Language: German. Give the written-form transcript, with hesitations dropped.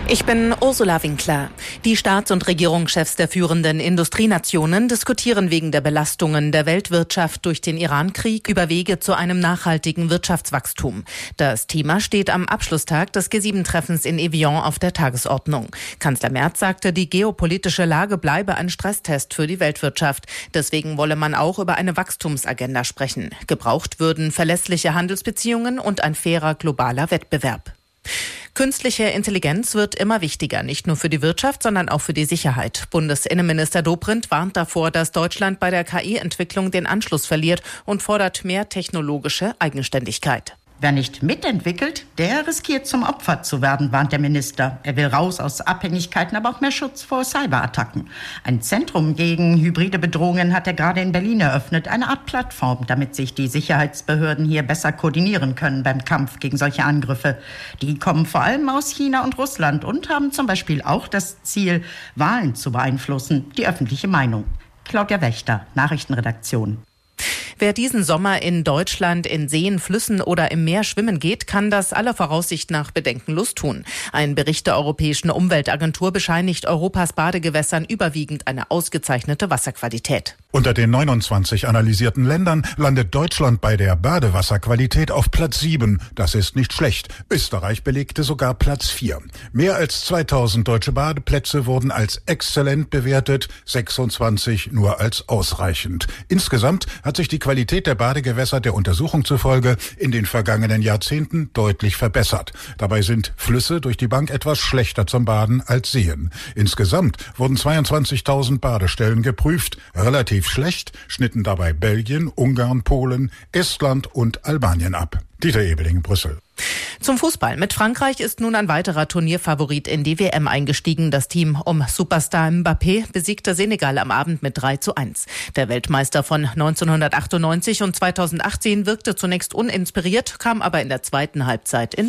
Ich bin Ursula Winkler. Die Staats- und Regierungschefs der führenden Industrienationen diskutieren wegen der Belastungen der Weltwirtschaft durch den Iran-Krieg über Wege zu einem nachhaltigen Wirtschaftswachstum. Das Thema steht am Abschlusstag des G7-Treffens in Evian auf der Tagesordnung. Kanzler Merz sagte, die geopolitische Lage bleibe ein Stresstest für die Weltwirtschaft. Deswegen wolle man auch über eine Wachstumsagenda sprechen. Gebraucht würden verlässliche Handelsbeziehungen und ein fairer globaler Wettbewerb. Künstliche Intelligenz wird immer wichtiger, nicht nur für die Wirtschaft, sondern auch für die Sicherheit. Bundesinnenminister Dobrindt warnt davor, dass Deutschland bei der KI-Entwicklung den Anschluss verliert und fordert mehr technologische Eigenständigkeit. Wer nicht mitentwickelt, der riskiert zum Opfer zu werden, warnt der Minister. Er will raus aus Abhängigkeiten, aber auch mehr Schutz vor Cyberattacken. Ein Zentrum gegen hybride Bedrohungen hat er gerade in Berlin eröffnet, eine Art Plattform, damit sich die Sicherheitsbehörden hier besser koordinieren können beim Kampf gegen solche Angriffe. Die kommen vor allem aus China und Russland und haben zum Beispiel auch das Ziel, Wahlen zu beeinflussen, die öffentliche Meinung. Claudia Wächter, Nachrichtenredaktion. Wer diesen Sommer in Deutschland in Seen, Flüssen oder im Meer schwimmen geht, kann das aller Voraussicht nach bedenkenlos tun. Ein Bericht der Europäischen Umweltagentur bescheinigt Europas Badegewässern überwiegend eine ausgezeichnete Wasserqualität. Unter den 29 analysierten Ländern landet Deutschland bei der Badewasserqualität auf Platz 7. Das ist nicht schlecht. Österreich belegte sogar Platz 4. Mehr als 2000 deutsche Badeplätze wurden als exzellent bewertet, 26 nur als ausreichend. Insgesamt hat sich die Qualität der Badegewässer der Untersuchung zufolge in den vergangenen Jahrzehnten deutlich verbessert. Dabei sind Flüsse durch die Bank etwas schlechter zum Baden als Seen. Insgesamt wurden 22.000 Badestellen geprüft. Relativ schlecht schnitten dabei Belgien, Ungarn, Polen, Estland und Albanien ab. Dieter Ebeling, Brüssel. Zum Fußball. Mit Frankreich ist nun ein weiterer Turnierfavorit in die WM eingestiegen. Das Team um Superstar Mbappé besiegte Senegal am Abend mit 3:1. Der Weltmeister von 1998 und 2018 wirkte zunächst uninspiriert, kam aber in der zweiten Halbzeit in